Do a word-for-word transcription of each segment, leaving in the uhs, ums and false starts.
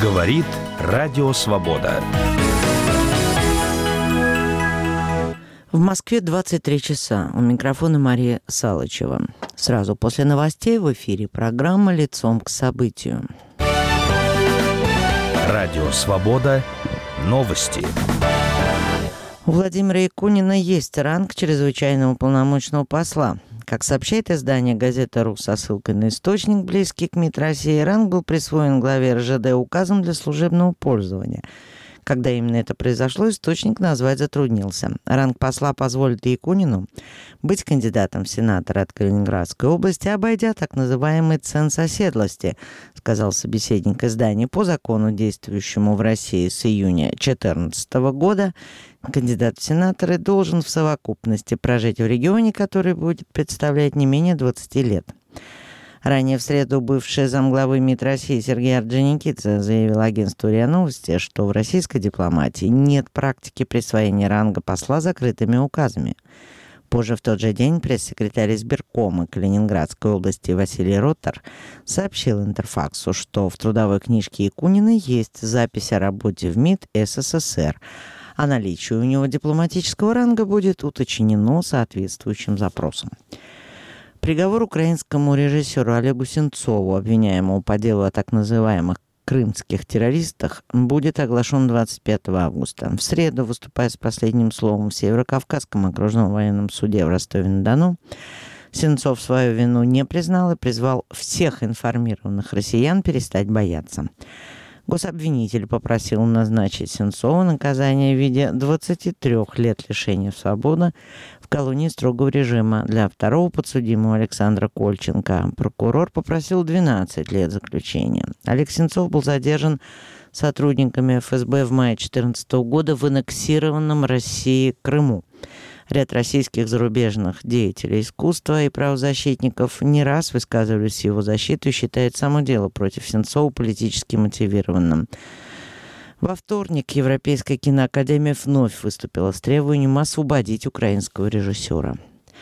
Говорит Радио Свобода. В Москве двадцать три часа. У микрофона Мария Салычева. Сразу после новостей в эфире программа «Лицом к событию». Радио Свобода. Новости. У Владимира Якунина есть ранг чрезвычайного полномочного посла. Как сообщает издание «Газета.ру» со ссылкой на источник, близкий к МИД России, ранг был присвоен главе эр жэ дэ указом для служебного пользования. Когда именно это произошло, источник назвать затруднился. Ранг посла позволит Якунину быть кандидатом в сенаторы от Калининградской области, обойдя так называемый ценз оседлости, сказал собеседник издания. По закону, действующему в России с июня две тысячи четырнадцатого года, кандидат в сенаторы должен в совокупности прожить в регионе, который будет представлять не менее двадцати лет. Ранее в среду бывший замглавы МИД России Сергей Орджоникидзе заявил агентству РИА Новости, что в российской дипломатии нет практики присвоения ранга посла закрытыми указами. Позже в тот же день пресс-секретарь избиркома Калининградской области Василий Роттер сообщил Интерфаксу, что в трудовой книжке Якунина есть запись о работе в МИД эс эс эс эр, а наличие у него дипломатического ранга будет уточнено соответствующим запросом. Приговор украинскому режиссеру Олегу Сенцову, обвиняемому по делу о так называемых крымских террористах, будет оглашен двадцать пятого августа. В среду, выступая с последним словом в Северокавказском окружном военном суде в Ростове-на-Дону, Сенцов свою вину не признал и призвал всех информированных россиян перестать бояться. Гособвинитель попросил назначить Сенцову наказание в виде двадцати трёх лет лишения свободы в колонии строгого режима. Для второго подсудимого Александра Кольченко прокурор попросил двенадцать лет заключения. Олег Сенцов был задержан сотрудниками эф эс бэ в мае две тысячи четырнадцатого года в аннексированном Россией Крыму. Ряд российских зарубежных деятелей искусства и правозащитников не раз высказывались в его защиту и считают само дело против Сенцова политически мотивированным. Во вторник Европейская киноакадемия вновь выступила с требованием освободить украинского режиссера.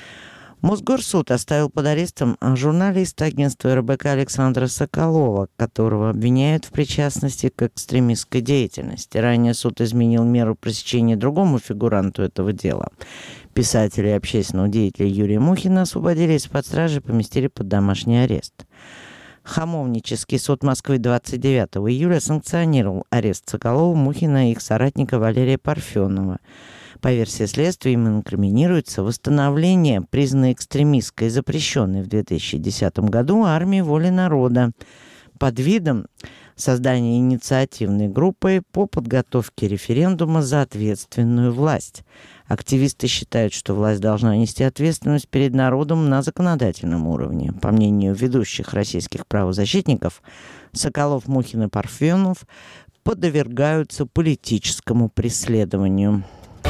Мосгорсуд оставил под арестом журналиста агентства эр бэ ка Александра Соколова, которого обвиняют в причастности к экстремистской деятельности. Ранее суд изменил меру пресечения другому фигуранту этого дела. Писателя и общественного деятеля Юрия Мухина освободили из-под стражи и поместили под домашний арест. Хамовнический суд Москвы двадцать девятого июля санкционировал арест Соколова, Мухина и их соратника Валерия Парфенова. По версии следствия, им инкриминируется восстановление, признанной экстремистской и запрещенной в две тысячи десятом году армии воли народа под видом создания инициативной группы по подготовке референдума за ответственную власть. Активисты считают, что власть должна нести ответственность перед народом на законодательном уровне. По мнению ведущих российских правозащитников, Соколов, Мухин и Парфенов подвергаются политическому преследованию.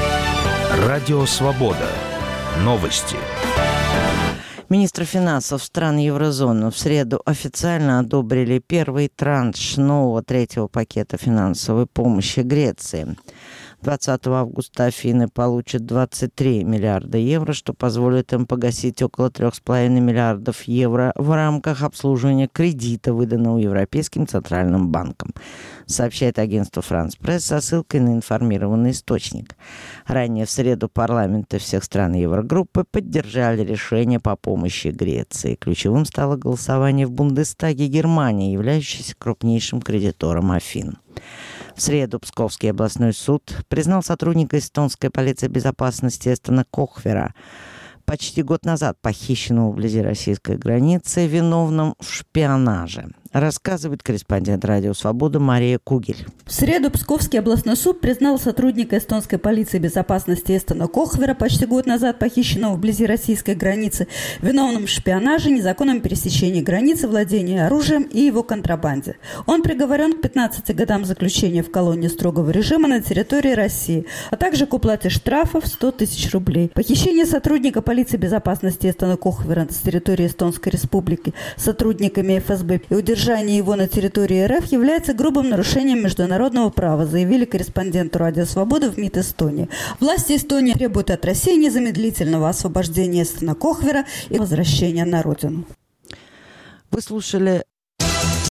Радио Свобода. Новости. Министры финансов стран еврозоны в среду официально одобрили первый транш нового третьего пакета финансовой помощи Греции. двадцатого августа Афины получат двадцать три миллиарда евро, что позволит им погасить около трех с половиной миллиардов евро в рамках обслуживания кредита, выданного Европейским центральным банком, сообщает агентство «Франс Пресс» со ссылкой на информированный источник. Ранее в среду парламенты всех стран Еврогруппы поддержали решение по помощи Греции. Ключевым стало голосование в Бундестаге Германии, являющейся крупнейшим кредитором Афин. В среду Псковский областной суд признал сотрудника эстонской полиции безопасности Эстона Кохвера, почти год назад похищенного вблизи российской границы, виновным в шпионаже. Рассказывает корреспондент «Радио Свобода» Мария Кугель. В среду Псковский областной суд признал сотрудника эстонской полиции безопасности Эстона Кохвера, почти год назад похищенного вблизи российской границы, виновным в шпионаже, незаконном пересечении границы, владении оружием и его контрабанде. Он приговорен к пятнадцати годам заключения в колонии строгого режима на территории России, а также к уплате штрафов сто тысяч рублей. Похищение сотрудника полиции безопасности Эстона Кохвера с территории Эстонской Республики сотрудниками эф эс бэ и удержание Удержание его на территории эр эф является грубым нарушением международного права, заявили корреспонденту «Радио Свобода» в МИД Эстонии. Власти Эстонии требуют от России незамедлительного освобождения Эстона Кохвера и возвращения на родину. Вы слушали